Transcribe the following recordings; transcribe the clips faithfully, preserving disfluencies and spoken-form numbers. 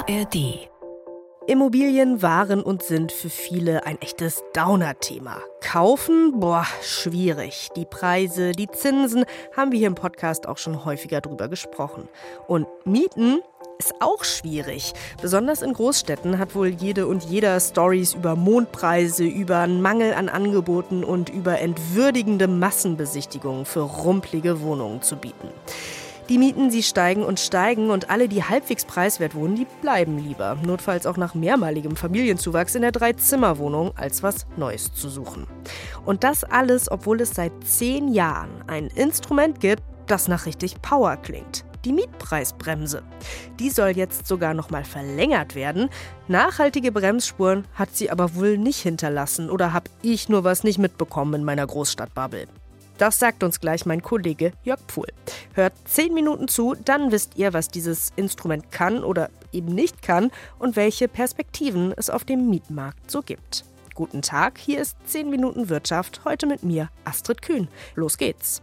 A R D. Immobilien waren und sind für viele ein echtes Downer-Thema. Kaufen? Boah, schwierig. Die Preise, die Zinsen, haben wir hier im Podcast auch schon häufiger drüber gesprochen. Und Mieten? Ist auch schwierig. Besonders in Großstädten hat wohl jede und jeder Storys über Mondpreise, über einen Mangel an Angeboten und über entwürdigende Massenbesichtigungen für rumplige Wohnungen zu bieten. Die Mieten, sie steigen und steigen und alle, die halbwegs preiswert wohnen, die bleiben lieber. Notfalls auch nach mehrmaligem Familienzuwachs in der Drei-Zimmer-Wohnung, als was Neues zu suchen. Und das alles, obwohl es seit zehn Jahren ein Instrument gibt, das nach richtig Power klingt. Die Mietpreisbremse. Die soll jetzt sogar noch mal verlängert werden. Nachhaltige Bremsspuren hat sie aber wohl nicht hinterlassen. Oder habe ich nur was nicht mitbekommen in meiner Großstadtbubble? Das sagt uns gleich mein Kollege Jörg Pfuhl. Hört zehn Minuten zu, dann wisst ihr, was dieses Instrument kann oder eben nicht kann und welche Perspektiven es auf dem Mietmarkt so gibt. Guten Tag, hier ist zehn Minuten Wirtschaft, heute mit mir, Astrid Kühn. Los geht's.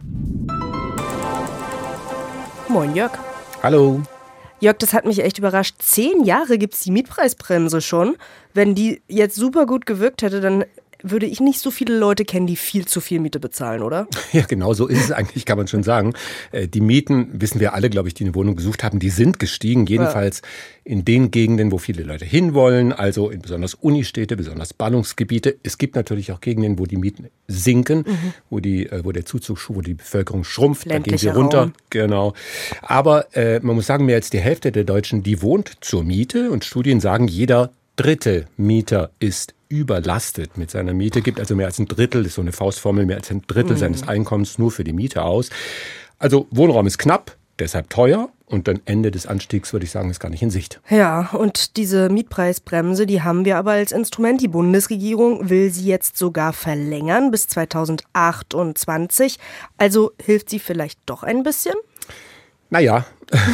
Moin Jörg. Hallo. Jörg, das hat mich echt überrascht. Zehn Jahre gibt es die Mietpreisbremse schon. Wenn die jetzt super gut gewirkt hätte, dann würde ich nicht so viele Leute kennen, die viel zu viel Miete bezahlen, oder? Ja, genau so ist es eigentlich, kann man schon sagen. Die Mieten, wissen wir alle, glaube ich, die eine Wohnung gesucht haben, die sind gestiegen. Jedenfalls ja. In den Gegenden, wo viele Leute hinwollen, also in besonders Unistädte, besonders Ballungsgebiete. Es gibt natürlich auch Gegenden, wo die Mieten sinken, mhm. wo, die, wo der Zuzug, wo die Bevölkerung schrumpft, da gehen sie runter. Raum. Genau. Aber äh, man muss sagen, mehr als die Hälfte der Deutschen, die wohnt zur Miete. Und Studien sagen, jeder dritte Mieter ist überlastet mit seiner Miete, gibt also mehr als ein Drittel, das ist so eine Faustformel, mehr als ein Drittel mhm. seines Einkommens nur für die Miete aus. Also Wohnraum ist knapp, deshalb teuer und dann Ende des Anstiegs, würde ich sagen, ist gar nicht in Sicht. Ja, und diese Mietpreisbremse, die haben wir aber als Instrument. Die Bundesregierung will sie jetzt sogar verlängern bis zweitausendachtundzwanzig. Also hilft sie vielleicht doch ein bisschen? Naja,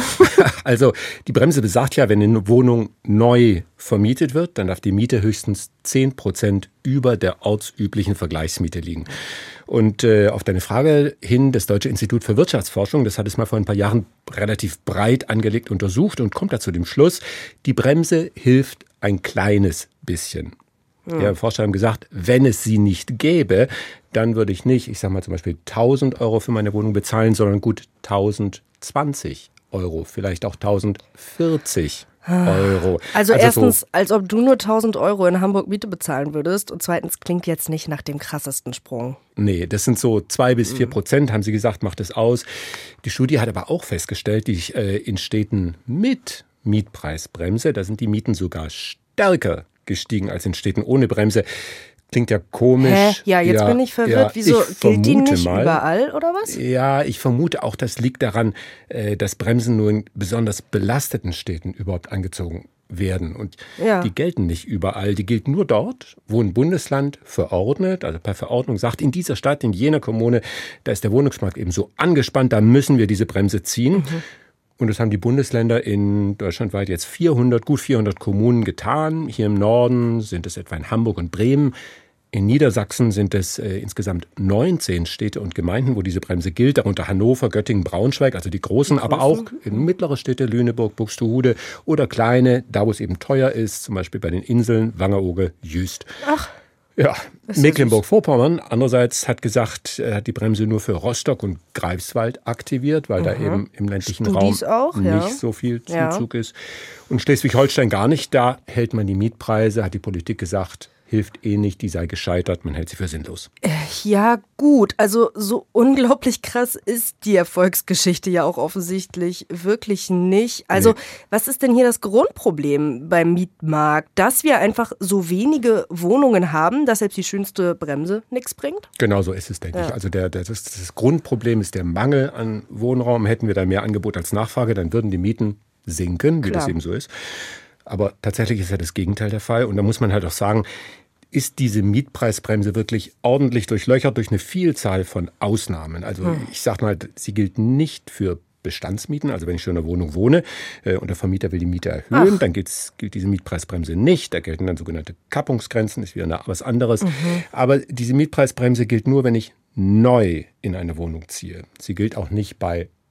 also die Bremse besagt ja, wenn eine Wohnung neu vermietet wird, dann darf die Miete höchstens zehn Prozent über der ortsüblichen Vergleichsmiete liegen. Und äh, auf deine Frage hin, das Deutsche Institut für Wirtschaftsforschung, das hat es mal vor ein paar Jahren relativ breit angelegt untersucht und kommt da zu dem Schluss, die Bremse hilft ein kleines bisschen. Ja, Forscher haben gesagt, wenn es sie nicht gäbe, dann würde ich nicht, ich sage mal zum Beispiel tausend Euro für meine Wohnung bezahlen, sondern gut tausendzwanzig Euro, vielleicht auch tausendvierzig Euro. Also, also erstens, so, als ob du nur tausend Euro in Hamburg Miete bezahlen würdest und zweitens klingt jetzt nicht nach dem krassesten Sprung. Nee, das sind so zwei bis vier Prozent, haben sie gesagt, macht es aus. Die Studie hat aber auch festgestellt, die äh, in Städten mit Mietpreisbremse, da sind die Mieten sogar stärker gestiegen als in Städten ohne Bremse. Klingt ja komisch. Hä? Ja, jetzt ja, bin ich verwirrt. Ja, Wieso? Ich gilt die nicht mal, überall, oder was? Ja, ich vermute auch, das liegt daran, dass Bremsen nur in besonders belasteten Städten überhaupt angezogen werden. Und ja. die gelten nicht überall. Die gilt nur dort, wo ein Bundesland verordnet, also per Verordnung sagt, in dieser Stadt, in jener Kommune, da ist der Wohnungsmarkt eben so angespannt, da müssen wir diese Bremse ziehen. Mhm. Und das haben die Bundesländer in deutschlandweit jetzt vierhundert, gut vierhundert Kommunen getan. Hier im Norden sind es etwa in Hamburg und Bremen. In Niedersachsen sind es äh, insgesamt neunzehn Städte und Gemeinden, wo diese Bremse gilt. Darunter Hannover, Göttingen, Braunschweig, also die großen, die großen. Aber auch in mittlere Städte, Lüneburg, Buxtehude oder kleine, da wo es eben teuer ist, zum Beispiel bei den Inseln, Wangerooge, Jüst. Ach. Ja, Mecklenburg-Vorpommern andererseits hat gesagt, er hat die Bremse nur für Rostock und Greifswald aktiviert, weil mhm. da eben im ländlichen Studis Raum auch, ja. nicht so viel Zuzug ja. ist. Und Schleswig-Holstein gar nicht, da hält man die Mietpreise, hat die Politik gesagt, hilft eh nicht, die sei gescheitert, man hält sie für sinnlos. Ja gut, also so unglaublich krass ist die Erfolgsgeschichte ja auch offensichtlich wirklich nicht. Also nee. Was ist denn hier das Grundproblem beim Mietmarkt? Dass wir einfach so wenige Wohnungen haben, dass selbst die schönste Bremse nichts bringt? Genau so ist es, denke ja. ich. Also der, der, das, das Grundproblem ist der Mangel an Wohnraum. Hätten wir da mehr Angebot als Nachfrage, dann würden die Mieten sinken, wie Klar. das eben so ist. Aber tatsächlich ist ja das Gegenteil der Fall. Und da muss man halt auch sagen, ist diese Mietpreisbremse wirklich ordentlich durchlöchert durch eine Vielzahl von Ausnahmen. Also hm. ich sage mal, sie gilt nicht für Bestandsmieten, also wenn ich schon in einer Wohnung wohne äh, und der Vermieter will die Miete erhöhen, Ach. dann gilt diese Mietpreisbremse nicht. Da gelten dann sogenannte Kappungsgrenzen, ist wieder was anderes. Mhm. Aber diese Mietpreisbremse gilt nur, wenn ich neu in eine Wohnung ziehe. Sie gilt auch nicht bei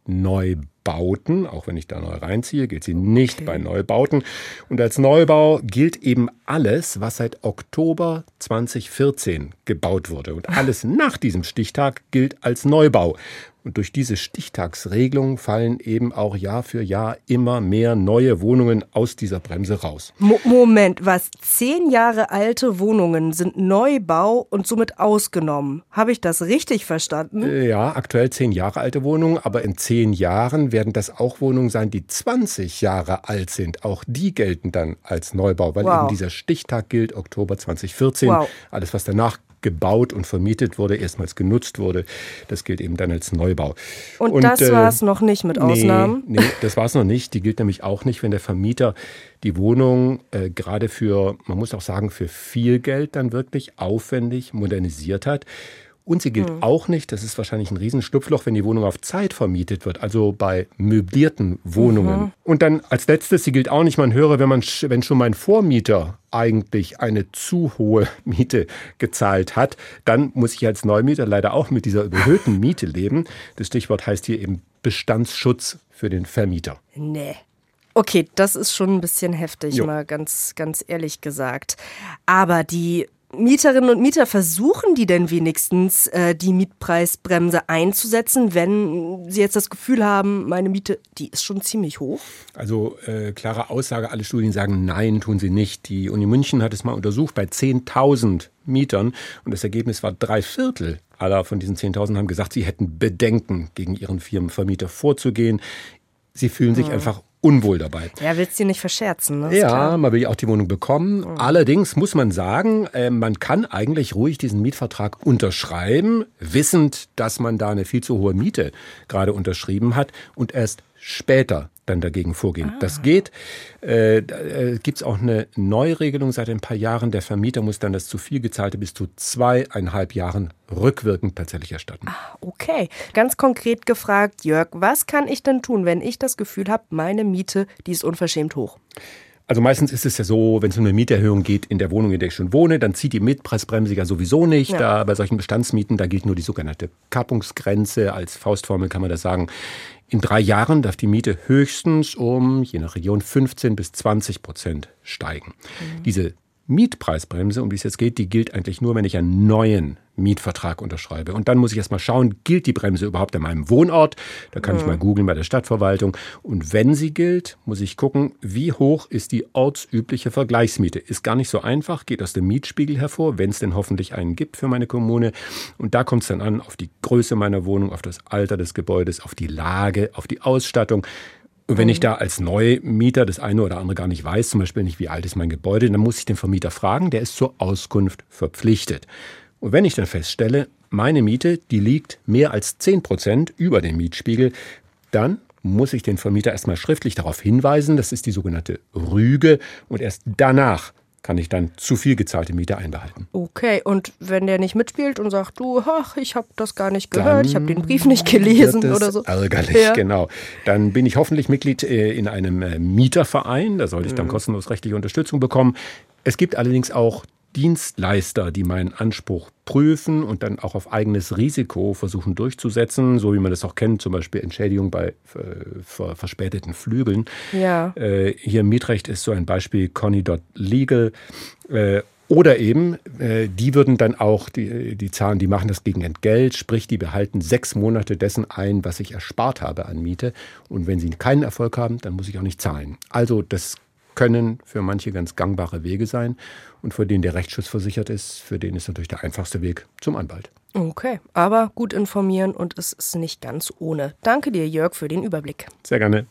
Neubauten. Auch wenn ich da neu reinziehe, gilt sie nicht okay. bei Neubauten. Und als Neubau gilt eben alles, was seit Oktober zweitausendvierzehn gebaut wurde. Und alles nach diesem Stichtag gilt als Neubau. Und durch diese Stichtagsregelung fallen eben auch Jahr für Jahr immer mehr neue Wohnungen aus dieser Bremse raus. Mo- Moment, was? Zehn Jahre alte Wohnungen sind Neubau und somit ausgenommen. Habe ich das richtig verstanden? Ja, aktuell zehn Jahre alte Wohnungen, aber in zehn Jahren werden das auch Wohnungen sein, die zwanzig Jahre alt sind. Auch die gelten dann als Neubau, weil wow. eben dieser Stichtag gilt, Oktober zweitausendvierzehn. Wow. Alles, was danach gebaut und vermietet wurde, erstmals genutzt wurde. Das gilt eben dann als Neubau. Und, und das äh, war es noch nicht mit Ausnahmen? Nee, nee das war es noch nicht. Die gilt nämlich auch nicht, wenn der Vermieter die Wohnung äh, gerade für, man muss auch sagen, für viel Geld dann wirklich aufwendig modernisiert hat. Und sie gilt hm. auch nicht, das ist wahrscheinlich ein Riesenschlupfloch, wenn die Wohnung auf Zeit vermietet wird, also bei möblierten Wohnungen. Mhm. Und dann als letztes, sie gilt auch nicht, man höre, wenn, man, wenn schon mein Vormieter eigentlich eine zu hohe Miete gezahlt hat, dann muss ich als Neumieter leider auch mit dieser überhöhten Miete leben. Das Stichwort heißt hier eben Bestandsschutz für den Vermieter. Nee. Okay, das ist schon ein bisschen heftig, jo. mal ganz, ganz ehrlich gesagt. Aber die Mieterinnen und Mieter, versuchen die denn wenigstens, äh, die Mietpreisbremse einzusetzen, wenn sie jetzt das Gefühl haben, meine Miete, die ist schon ziemlich hoch? Also äh, klare Aussage, alle Studien sagen, nein, tun sie nicht. Die Uni München hat es mal untersucht bei zehntausend Mietern und das Ergebnis war, drei Viertel aller von diesen zehntausend haben gesagt, sie hätten Bedenken, gegen ihren Firmenvermieter vorzugehen. Sie fühlen sich hm. einfach unwohl dabei. Ja, willst du nicht verscherzen, ne? Ja, klar. Man will ja auch die Wohnung bekommen. Mhm. Allerdings muss man sagen, äh, man kann eigentlich ruhig diesen Mietvertrag unterschreiben, wissend, dass man da eine viel zu hohe Miete gerade unterschrieben hat und erst später dann dagegen vorgehen. Ah. Das geht. Äh, äh, gibt es auch eine Neuregelung seit ein paar Jahren. Der Vermieter muss dann das zu viel gezahlte bis zu zweieinhalb Jahren rückwirkend tatsächlich erstatten. Ah, okay. Ganz konkret gefragt, Jörg, was kann ich denn tun, wenn ich das Gefühl habe, meine Miete, die ist unverschämt hoch? Also meistens ist es ja so, wenn es um eine Mieterhöhung geht in der Wohnung, in der ich schon wohne, dann zieht die Mietpreisbremse ja sowieso nicht. Ja. Da bei solchen Bestandsmieten, da gilt nur die sogenannte Kappungsgrenze. Als Faustformel kann man das sagen. In drei Jahren darf die Miete höchstens um, je nach Region, fünfzehn bis zwanzig Prozent steigen. Mhm. Diese Mietpreisbremse, um die es jetzt geht, die gilt eigentlich nur, wenn ich einen neuen Mietvertrag unterschreibe. Und dann muss ich erst mal schauen, gilt die Bremse überhaupt an meinem Wohnort? Da kann mhm. ich mal googeln bei der Stadtverwaltung. Und wenn sie gilt, muss ich gucken, wie hoch ist die ortsübliche Vergleichsmiete. Ist gar nicht so einfach, geht aus dem Mietspiegel hervor, wenn es denn hoffentlich einen gibt für meine Kommune. Und da kommt es dann an auf die Größe meiner Wohnung, auf das Alter des Gebäudes, auf die Lage, auf die Ausstattung. Und wenn ich da als Neumieter das eine oder andere gar nicht weiß, zum Beispiel nicht, wie alt ist mein Gebäude, dann muss ich den Vermieter fragen, der ist zur Auskunft verpflichtet. Und wenn ich dann feststelle, meine Miete, die liegt mehr als zehn Prozent über dem Mietspiegel, dann muss ich den Vermieter erstmal schriftlich darauf hinweisen, das ist die sogenannte Rüge, und erst danach kann ich dann zu viel gezahlte Miete einbehalten. Okay, und wenn der nicht mitspielt und sagt, du, ach, ich habe das gar nicht gehört, dann ich habe den Brief nicht gelesen wird es oder so. Ärgerlich, ja. Genau. Dann bin ich hoffentlich Mitglied in einem Mieterverein, da sollte ich dann kostenlos rechtliche Unterstützung bekommen. Es gibt allerdings auch Dienstleister, die meinen Anspruch prüfen und dann auch auf eigenes Risiko versuchen durchzusetzen, so wie man das auch kennt, zum Beispiel Entschädigung bei äh, verspäteten Flügeln. Ja. Äh, hier im Mietrecht ist so ein Beispiel Conny dot legal. Äh, oder eben, äh, die würden dann auch, die, die zahlen, die machen das gegen Entgelt, sprich, die behalten sechs Monate dessen ein, was ich erspart habe an Miete. Und wenn sie keinen Erfolg haben, dann muss ich auch nicht zahlen. Also das können für manche ganz gangbare Wege sein. Und für den der Rechtsschutz versichert ist, für den ist natürlich der einfachste Weg zum Anwalt. Okay, aber gut informieren und es ist nicht ganz ohne. Danke dir, Jörg, für den Überblick. Sehr gerne.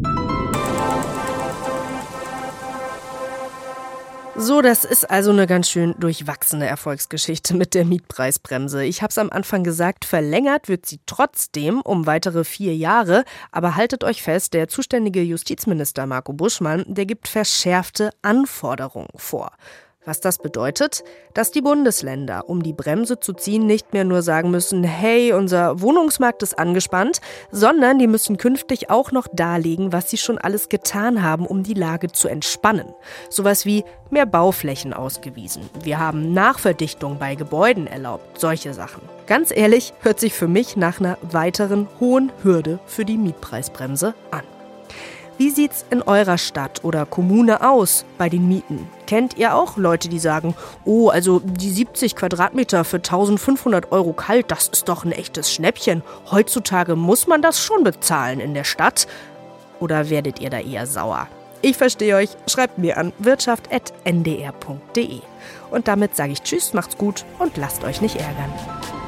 So, das ist also eine ganz schön durchwachsene Erfolgsgeschichte mit der Mietpreisbremse. Ich habe es am Anfang gesagt, verlängert wird sie trotzdem um weitere vier Jahre. Aber haltet euch fest, der zuständige Justizminister Marco Buschmann, der gibt verschärfte Anforderungen vor. Was das bedeutet? Dass die Bundesländer, um die Bremse zu ziehen, nicht mehr nur sagen müssen, hey, unser Wohnungsmarkt ist angespannt, sondern die müssen künftig auch noch darlegen, was sie schon alles getan haben, um die Lage zu entspannen. Sowas wie mehr Bauflächen ausgewiesen. Wir haben Nachverdichtung bei Gebäuden erlaubt. Solche Sachen. Ganz ehrlich, hört sich für mich nach einer weiteren hohen Hürde für die Mietpreisbremse an. Wie sieht's in eurer Stadt oder Kommune aus bei den Mieten? Kennt ihr auch Leute, die sagen, oh, also die siebzig Quadratmeter für eintausendfünfhundert Euro kalt, das ist doch ein echtes Schnäppchen. Heutzutage muss man das schon bezahlen in der Stadt. Oder werdet ihr da eher sauer? Ich verstehe euch. Schreibt mir an wirtschaft punkt n d r punkt d e. Und damit sage ich Tschüss, macht's gut und lasst euch nicht ärgern.